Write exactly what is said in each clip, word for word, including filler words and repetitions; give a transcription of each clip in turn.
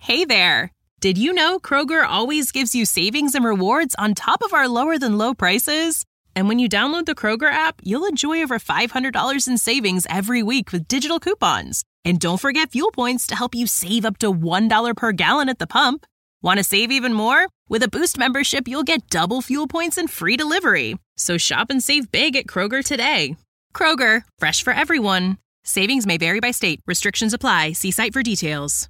Hey there! Did you know Kroger always gives you savings and rewards on top of our lower-than-low prices? And when you download the Kroger app, you'll enjoy over five hundred dollars in savings every week with digital coupons. And don't forget fuel points to help you save up to one dollar per gallon at the pump. Want to save even more? With a Boost membership, you'll get double fuel points and free delivery. So shop and save big at Kroger today. Kroger, fresh for everyone. Savings may vary by state. Restrictions apply. See site for details.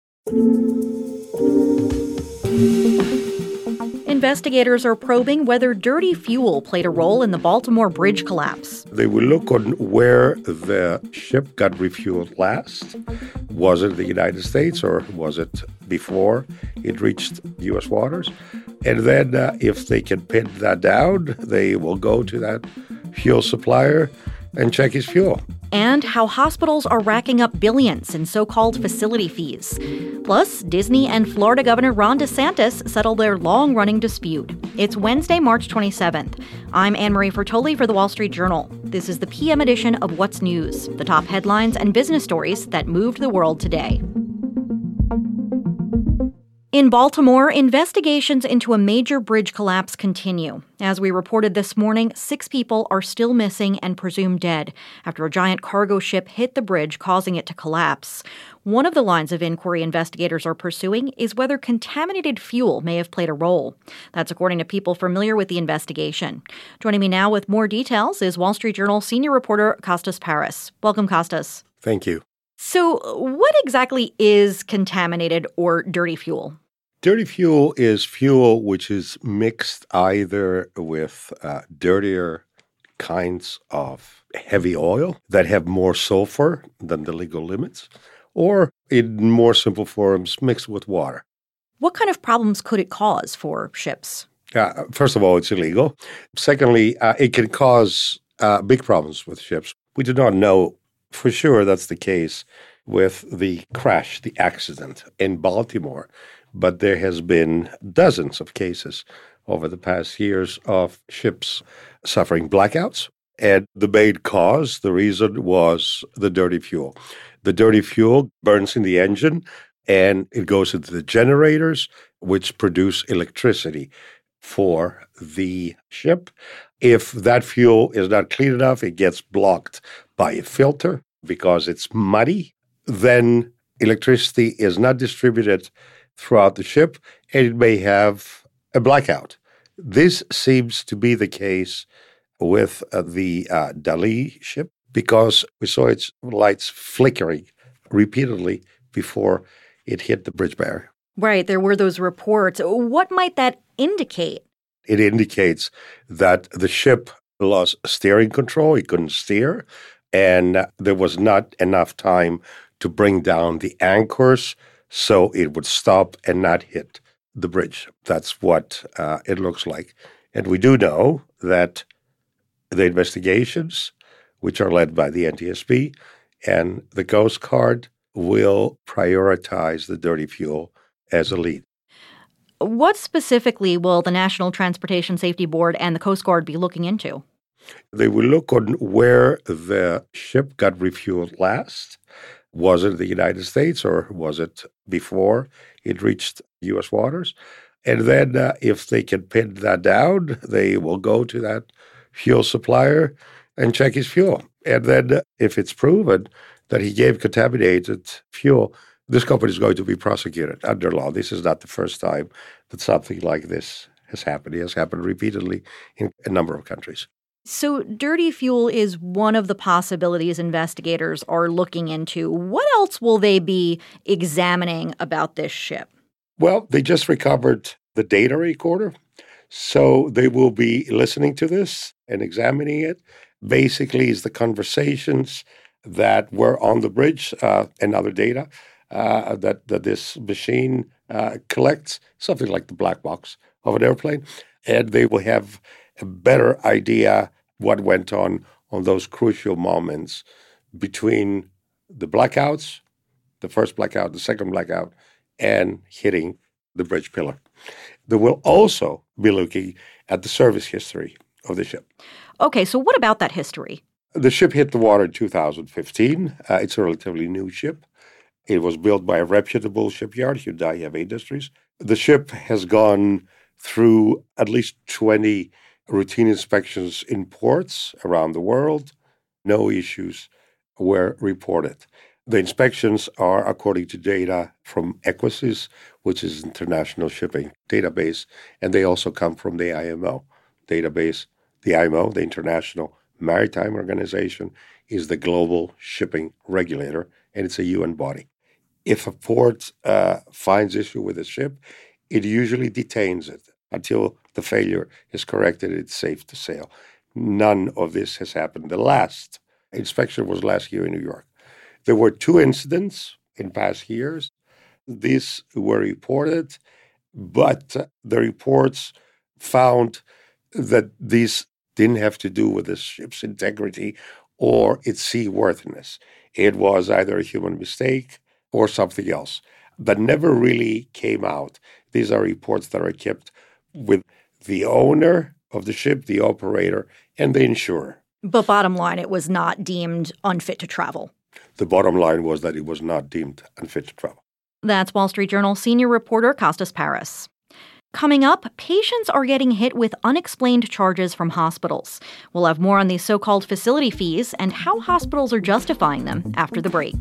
Investigators are probing whether dirty fuel played a role in the Baltimore bridge collapse. They will look on where the ship got refueled last. Was it the United States or was it before it reached U S waters? And then uh, if they can pin that down, they will go to that fuel supplier and check his fuel. And how hospitals are racking up billions in so-called facility fees. Plus, Disney and Florida Governor Ron DeSantis settle their long-running dispute. It's Wednesday, March twenty-seventh. I'm Anne-Marie Fertoli for The Wall Street Journal. This is the P M edition of What's News, the top headlines and business stories that moved the world today. In Baltimore, investigations into a major bridge collapse continue. As we reported this morning, six people are still missing and presumed dead after a giant cargo ship hit the bridge, causing it to collapse. One of the lines of inquiry investigators are pursuing is whether contaminated fuel may have played a role. That's according to people familiar with the investigation. Joining me now with more details is Wall Street Journal senior reporter Costas Paris. Welcome, Costas. Thank you. So what exactly is contaminated or dirty fuel? Dirty fuel is fuel which is mixed either with uh, dirtier kinds of heavy oil that have more sulfur than the legal limits, or in more simple forms, mixed with water. What kind of problems could it cause for ships? Uh, first of all, it's illegal. Secondly, uh, it can cause uh, big problems with ships. We do not know for sure that's the case with the crash, the accident in Baltimore. But there has been dozens of cases over the past years of ships suffering blackouts. And the main cause, the reason was the dirty fuel. The dirty fuel burns in the engine and it goes into the generators, which produce electricity for the ship. If that fuel is not clean enough, it gets blocked by a filter because it's muddy. Then electricity is not distributed throughout the ship, and it may have a blackout. This seems to be the case with uh, the uh, Dali ship because we saw its lights flickering repeatedly before it hit the bridge barrier. Right, there were those reports. What might that indicate? It indicates that the ship lost steering control. It couldn't steer, and there was not enough time to bring down the anchors so it would stop and not hit the bridge. That's what uh, it looks like. And we do know that the investigations, which are led by the N T S B and the Coast Guard, will prioritize the dirty fuel as a lead. What specifically will the National Transportation Safety Board and the Coast Guard be looking into? They will look on where the ship got refueled last. Was it the United States or was it before it reached U S waters? And then uh, if they can pin that down, they will go to that fuel supplier and check his fuel. And then uh, if it's proven that he gave contaminated fuel, this company is going to be prosecuted under law. This is not the first time that something like this has happened. It has happened repeatedly in a number of countries. So dirty fuel is one of the possibilities investigators are looking into. What else will they be examining about this ship? Well, they just recovered the data recorder. So they will be listening to this and examining it. Basically, it's the conversations that were on the bridge uh, and other data uh, that, that this machine uh, collects, something like the black box of an airplane. And they will have a better idea what went on on those crucial moments between the blackouts, the first blackout, the second blackout, and hitting the bridge pillar. They will also be looking at the service history of the ship. Okay, so what about that history? The ship hit the water in two thousand fifteen. Uh, it's a relatively new ship. It was built by a reputable shipyard, Hyundai Heavy Industries. The ship has gone through at least twenty routine inspections in ports around the world. No issues were reported. The inspections are according to data from EQUASIS, which is International Shipping Database, and they also come from the I M O database. The I M O, the International Maritime Organization, is the global shipping regulator, and it's a U N body. If a port uh, finds issue with a ship, it usually detains it until the failure is corrected. It's safe to sail. None of this has happened. The last inspection was last year in New York. There were two incidents in past years. These were reported, but the reports found that these didn't have to do with the ship's integrity or its seaworthiness. It was either a human mistake or something else that never really came out. These are reports that are kept with the owner of the ship, the operator, and the insurer. But bottom line, it was not deemed unfit to travel. The bottom line was that it was not deemed unfit to travel. That's Wall Street Journal senior reporter Costas Paris. Coming up, patients are getting hit with unexplained charges from hospitals. We'll have more on these so-called facility fees and how hospitals are justifying them after the break.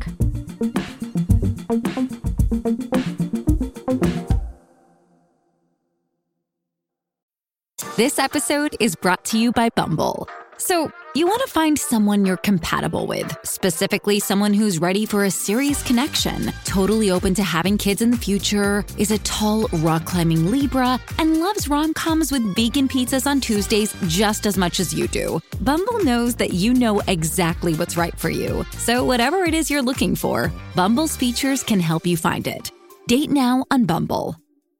This episode is brought to you by Bumble. So, you want to find someone you're compatible with, specifically someone who's ready for a serious connection, totally open to having kids in the future, is a tall, rock-climbing Libra, and loves rom-coms with vegan pizzas on Tuesdays just as much as you do. Bumble knows that you know exactly what's right for you. So whatever it is you're looking for, Bumble's features can help you find it. Date now on Bumble.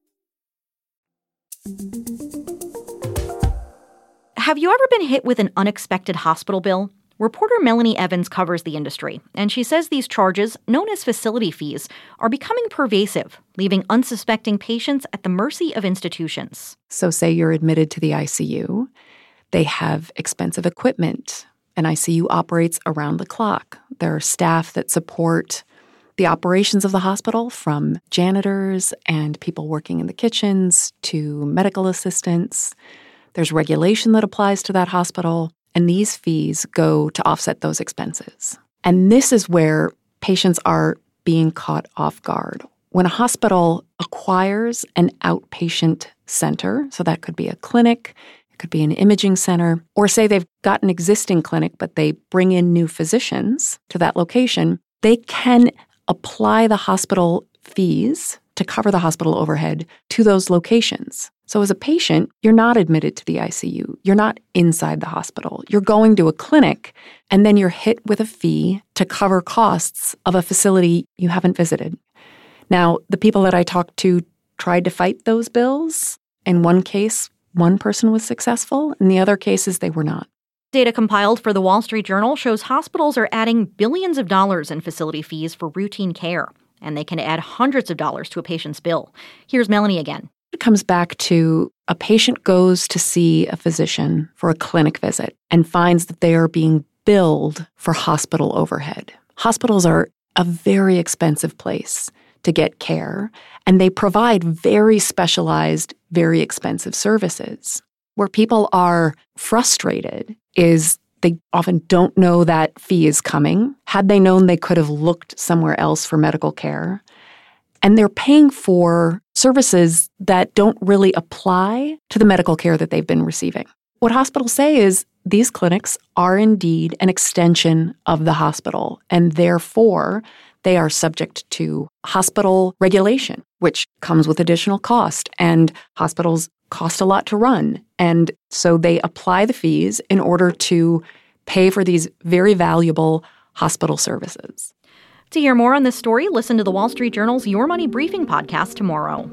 Have you ever been hit with an unexpected hospital bill? Reporter Melanie Evans covers the industry, and she says these charges, known as facility fees, are becoming pervasive, leaving unsuspecting patients at the mercy of institutions. So say you're admitted to the I C U. They have expensive equipment. An I C U operates around the clock. There are staff that support the operations of the hospital, from janitors and people working in the kitchens to medical assistants. There's regulation that applies to that hospital, and these fees go to offset those expenses. And this is where patients are being caught off guard. When a hospital acquires an outpatient center, so that could be a clinic, it could be an imaging center, or say they've got an existing clinic, but they bring in new physicians to that location, they can apply the hospital fees to cover the hospital overhead to those locations. So as a patient, you're not admitted to the I C U. You're not inside the hospital. You're going to a clinic, and then you're hit with a fee to cover costs of a facility you haven't visited. Now, the people that I talked to tried to fight those bills. In one case, one person was successful. In the other cases, they were not. Data compiled for the Wall Street Journal shows hospitals are adding billions of dollars in facility fees for routine care, and they can add hundreds of dollars to a patient's bill. Here's Melanie again. It comes back to a patient goes to see a physician for a clinic visit and finds that they are being billed for hospital overhead. Hospitals are a very expensive place to get care, and they provide very specialized, very expensive services. Where people are frustrated is they often don't know that fee is coming. Had they known, they could have looked somewhere else for medical care. And they're paying for services that don't really apply to the medical care that they've been receiving. What hospitals say is these clinics are indeed an extension of the hospital, and therefore they are subject to hospital regulation, which comes with additional cost, and hospitals cost a lot to run. And so they apply the fees in order to pay for these very valuable hospital services. To hear more on this story, listen to the Wall Street Journal's Your Money Briefing podcast tomorrow.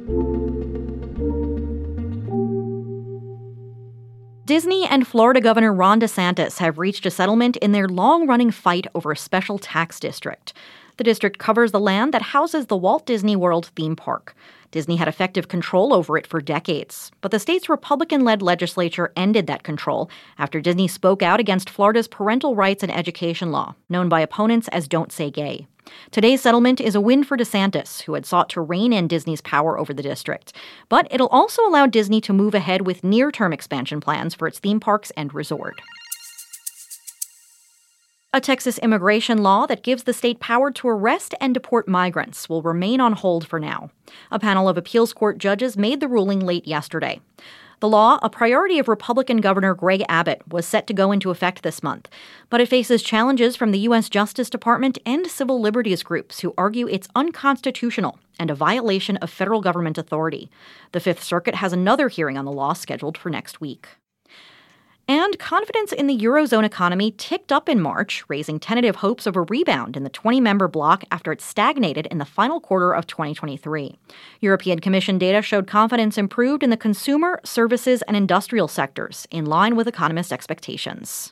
Disney and Florida Governor Ron DeSantis have reached a settlement in their long-running fight over a special tax district. The district covers the land that houses the Walt Disney World theme park. Disney had effective control over it for decades, but the state's Republican-led legislature ended that control after Disney spoke out against Florida's parental rights and education law, known by opponents as Don't Say Gay. Today's settlement is a win for DeSantis, who had sought to rein in Disney's power over the district. But it'll also allow Disney to move ahead with near-term expansion plans for its theme parks and resort. A Texas immigration law that gives the state power to arrest and deport migrants will remain on hold for now. A panel of appeals court judges made the ruling late yesterday. The law, a priority of Republican Governor Greg Abbott, was set to go into effect this month, but it faces challenges from the U S Justice Department and civil liberties groups who argue it's unconstitutional and a violation of federal government authority. The Fifth Circuit has another hearing on the law scheduled for next week. And confidence in the Eurozone economy ticked up in March, raising tentative hopes of a rebound in the twenty-member bloc after it stagnated in the final quarter of twenty twenty-three. European Commission data showed confidence improved in the consumer, services, and industrial sectors, in line with economists' expectations.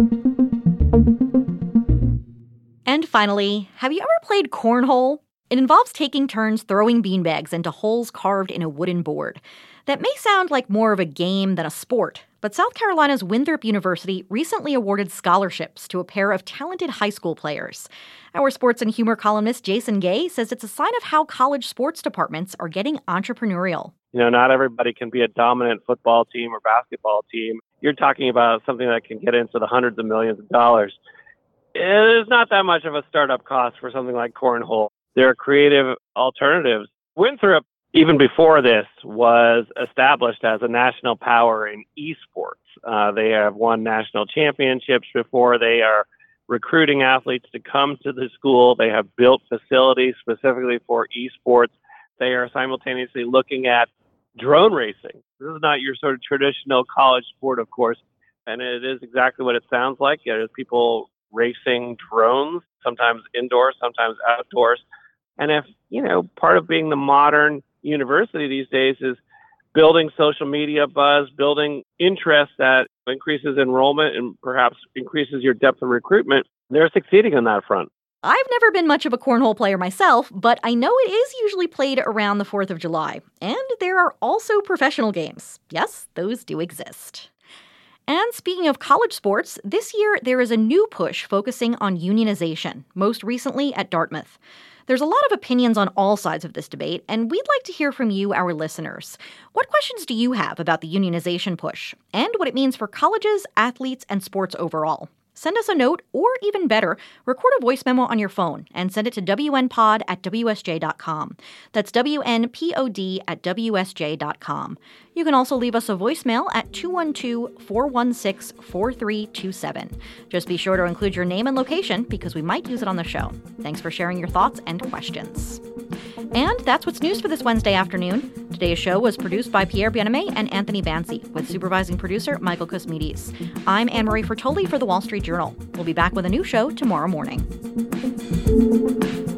And finally, have you ever played cornhole? It involves taking turns throwing beanbags into holes carved in a wooden board. That may sound like more of a game than a sport, but South Carolina's Winthrop University recently awarded scholarships to a pair of talented high school players. Our sports and humor columnist Jason Gay says it's a sign of how college sports departments are getting entrepreneurial. You know, not everybody can be a dominant football team or basketball team. You're talking about something that can get into the hundreds of millions of dollars. It is not that much of a startup cost for something like cornhole. There are creative alternatives. Winthrop, even before this, was established as a national power in esports. Uh, they have won national championships before. They are recruiting athletes to come to the school. They have built facilities specifically for esports. They are simultaneously looking at drone racing. This is not your sort of traditional college sport, of course, and it is exactly what it sounds like. It is people racing drones, sometimes indoors, sometimes outdoors. And if, you know, part of being the modern university these days is building social media buzz, building interest that increases enrollment and perhaps increases your depth of recruitment, they're succeeding on that front. I've never been much of a cornhole player myself, but I know it is usually played around the fourth of July. And there are also professional games. Yes, those do exist. And speaking of college sports, this year there is a new push focusing on unionization, most recently at Dartmouth. There's a lot of opinions on all sides of this debate, and we'd like to hear from you, our listeners. What questions do you have about the unionization push, and what it means for colleges, athletes, and sports overall? Send us a note, or even better, record a voice memo on your phone and send it to W N pod at W S J dot com. That's W N P O D at W S J dot com. You can also leave us a voicemail at two one two, four one six, four three two seven. Just be sure to include your name and location because we might use it on the show. Thanks for sharing your thoughts and questions. And that's what's news for this Wednesday afternoon. Today's show was produced by Pierre Bienaimé and Anthony Bansi, with supervising producer Michael Kosmides. I'm Anne-Marie Fertoli for The Wall Street Journal. We'll be back with a new show tomorrow morning.